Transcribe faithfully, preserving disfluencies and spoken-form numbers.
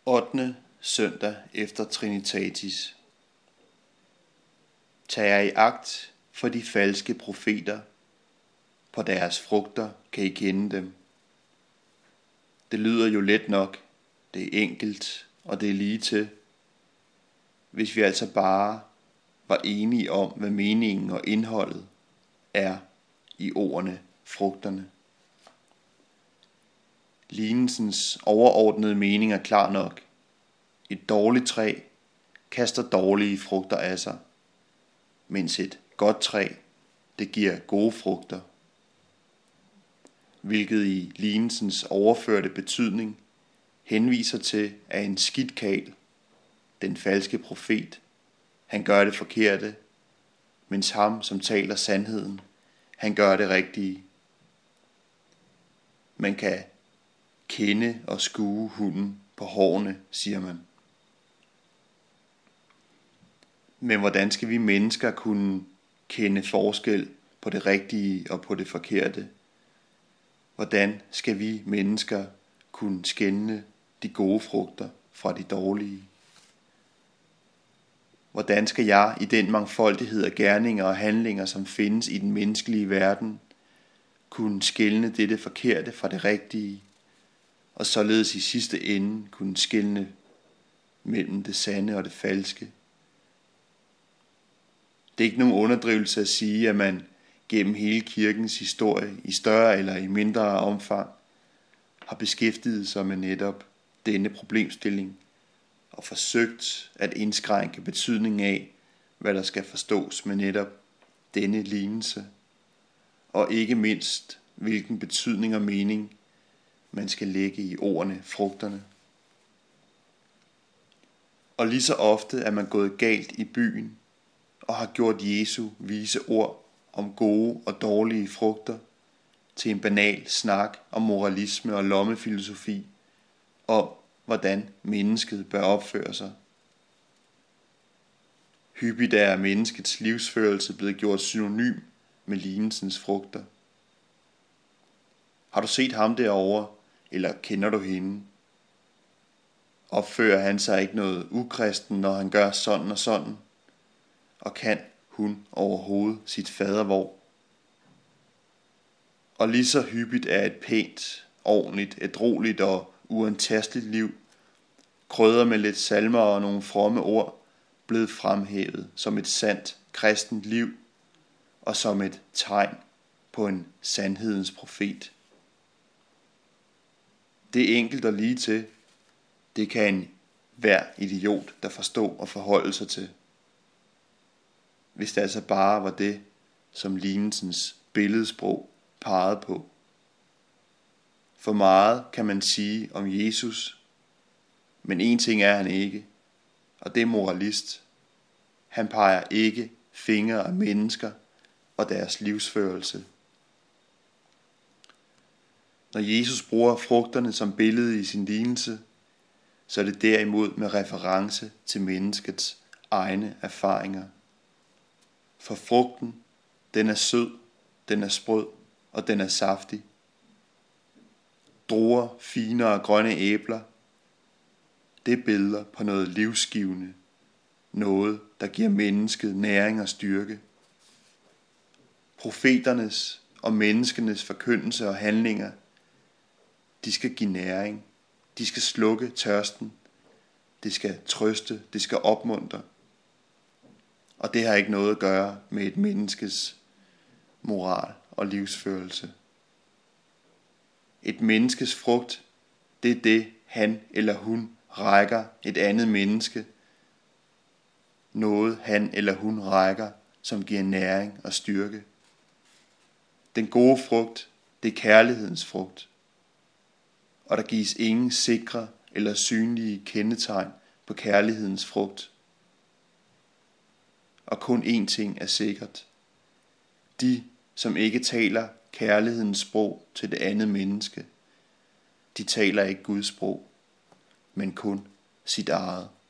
ottende søndag efter Trinitatis. Tag jer i agt for de falske profeter. På deres frugter kan I kende dem. Det lyder jo let nok, det er enkelt og det er lige til. Hvis vi altså bare var enige om, hvad meningen og indholdet er i ordene frugterne. Lignelsens overordnede mening er klar nok. Et dårligt træ kaster dårlige frugter af sig, mens et godt træ, det giver gode frugter. Hvilket i lignelsens overførte betydning henviser til, at en skidt karl, den falske profet, han gør det forkerte, mens ham, som taler sandheden, han gør det rigtige. Man kan kende og skue hunden på hårene, siger man. Men hvordan skal vi mennesker kunne kende forskel på det rigtige og på det forkerte? Hvordan skal vi mennesker kunne skelne de gode frugter fra de dårlige? Hvordan skal jeg i den mangfoldighed af gerninger og handlinger, som findes i den menneskelige verden, kunne skelne dette forkerte fra det rigtige, og således i sidste ende kunne skelne mellem det sande og det falske? Det er ikke nogen underdrivelse at sige, at man gennem hele kirkens historie, i større eller i mindre omfang, har beskæftiget sig med netop denne problemstilling og forsøgt at indskrænke betydningen af, hvad der skal forstås med netop denne lignelse, og ikke mindst, hvilken betydning og mening man skal lægge i ordene frugterne. Og lige så ofte er man gået galt i byen og har gjort Jesu vise ord om gode og dårlige frugter til en banal snak om moralisme og lommefilosofi, om hvordan mennesket bør opføre sig. Hyppigt er menneskets livsførelse blevet gjort synonym med lignelsens frugter. Har du set ham derovre, eller kender du hende? Opfører han sig ikke noget ukristen, når han gør sådan og sådan? Og kan hun overhovedet sit fadervor? Og lige så hyppigt er et pænt, ordentligt, ædrueligt og uantasteligt liv, krydret med lidt salmer og nogle fromme ord, blevet fremhævet som et sandt kristent liv og som et tegn på en sandhedens profet. Det er enkelt og lige til. Det kan en hver idiot, der forstår og forholde sig til. Hvis det altså bare var det, som lignelsens billedsprog pegede på. For meget kan man sige om Jesus, men en ting er han ikke, og det er moralist. Han peger ikke fingre af mennesker og deres livsførelse. Når Jesus bruger frugterne som billede i sin lignelse, så er det derimod med reference til menneskets egne erfaringer. For frugten, den er sød, den er sprød og den er saftig. Druer, fine og grønne æbler, det er billeder på noget livsgivende, noget der giver mennesket næring og styrke. Profeternes og menneskenes forkyndelse og handlinger, de skal give næring, de skal slukke tørsten, det skal trøste, det skal opmuntre. Og det har ikke noget at gøre med et menneskes moral og livsførelse. Et menneskes frugt, det er det, han eller hun rækker et andet menneske. Noget han eller hun rækker, som giver næring og styrke. Den gode frugt, det er kærlighedens frugt. Og der gives ingen sikre eller synlige kendetegn på kærlighedens frugt. Og kun én ting er sikkert. De, som ikke taler kærlighedens sprog til det andet menneske, de taler ikke Guds sprog, men kun sit eget.